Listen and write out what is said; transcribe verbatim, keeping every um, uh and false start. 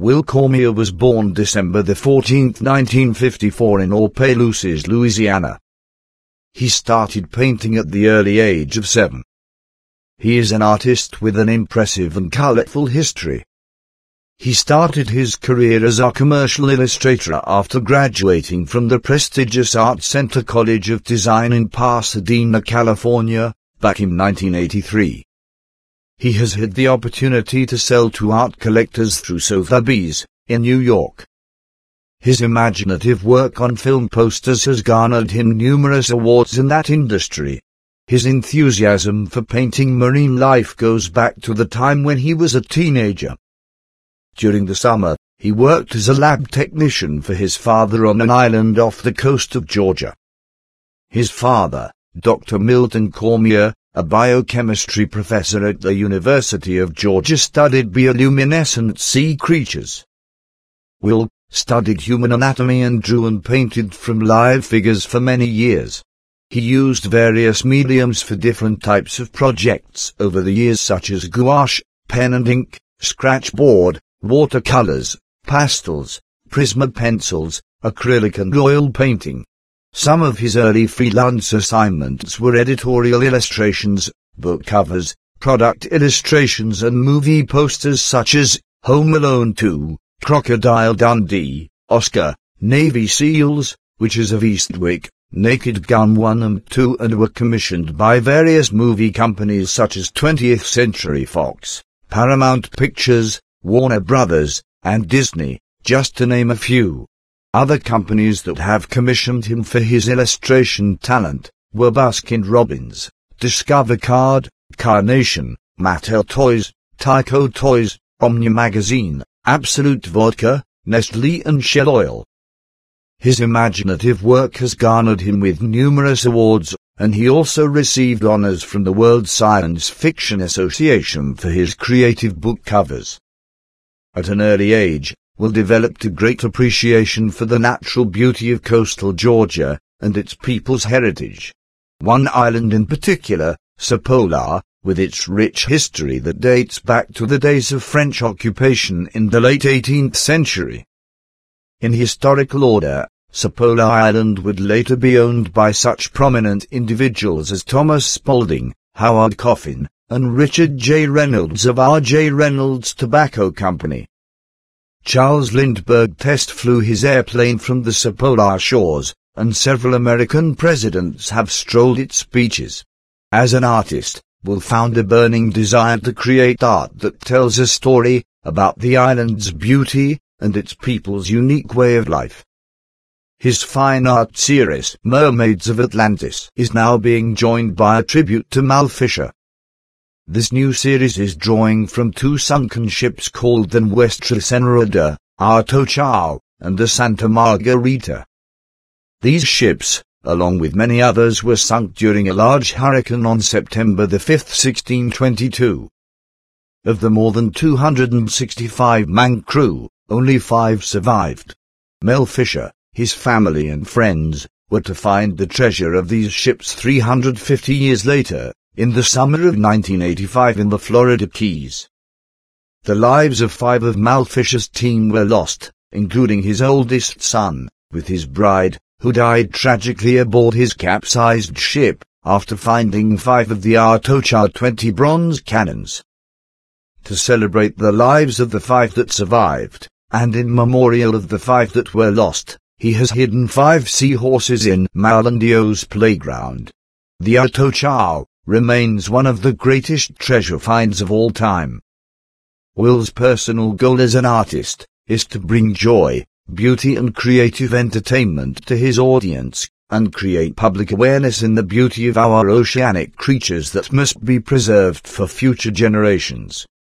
Will Cormier was born December the fourteenth, nineteen fifty-four in Opelousas, Louisiana. He started painting at the early age of seven. He is an artist with an impressive and colorful history. He started his career as a commercial illustrator after graduating from the prestigious Art Center College of Design in Pasadena, California, back in nineteen eighty-three. He has had the opportunity to sell to art collectors through Sotheby's, in New York. His imaginative work on film posters has garnered him numerous awards in that industry. His enthusiasm for painting marine life goes back to the time when he was a teenager. During the summer, he worked as a lab technician for his father on an island off the coast of Georgia. His father, Doctor Milton Cormier, a biochemistry professor at the University of Georgia, studied bioluminescent sea creatures. Will studied human anatomy and drew and painted from live figures for many years. He used various mediums for different types of projects over the years, such as gouache, pen and ink, scratchboard, watercolors, pastels, Prisma pencils, acrylic and oil painting. Some of his early freelance assignments were editorial illustrations, book covers, product illustrations and movie posters such as Home Alone two, Crocodile Dundee, Oscar, Navy SEALs, Witches of Eastwick, Naked Gun one and two, and were commissioned by various movie companies such as twentieth Century Fox, Paramount Pictures, Warner Brothers, and Disney, just to name a few. Other companies that have commissioned him for his illustration talent were Baskin-Robbins, Discover Card, Carnation, Mattel Toys, Tyco Toys, Omni Magazine, Absolute Vodka, Nestle and Shell Oil. His imaginative work has garnered him with numerous awards, and he also received honors from the World Science Fiction Association for his creative book covers. At an early age, Will developed a great appreciation for the natural beauty of coastal Georgia and its people's heritage. One island in particular, Cipolla, with its rich history that dates back to the days of French occupation in the late eighteenth century. In historical order, Cipolla Island would later be owned by such prominent individuals as Thomas Spaulding, Howard Coffin, and Richard J. Reynolds of R J Reynolds Tobacco Company. Charles Lindbergh test flew his airplane from the Cipolla shores, and several American presidents have strolled its beaches. As an artist, Will found a burning desire to create art that tells a story about the island's beauty and its people's unique way of life. His fine art series, Mermaids of Atlantis, is now being joined by a tribute to Mal Fisher. This new series is drawing from two sunken ships called the Nuestra Señora, Atocha, and the Santa Margarita. These ships, along with many others, were sunk during a large hurricane on September the fifth, sixteen twenty-two. Of the more than two hundred sixty-five man crew, only five survived. Mel Fisher, his family and friends, were to find the treasure of these ships three hundred fifty years later, in the summer of nineteen eighty-five in the Florida Keys. The lives of five of Mal Fisher's team were lost, including his oldest son, with his bride, who died tragically aboard his capsized ship, after finding five of the Atocha twenty bronze cannons. To celebrate the lives of the five that survived, and in memorial of the five that were lost, he has hidden five seahorses in Malandio's playground. The Atocha remains one of the greatest treasure finds of all time. Will's personal goal as an artist is to bring joy, beauty and creative entertainment to his audience, and create public awareness in the beauty of our oceanic creatures that must be preserved for future generations.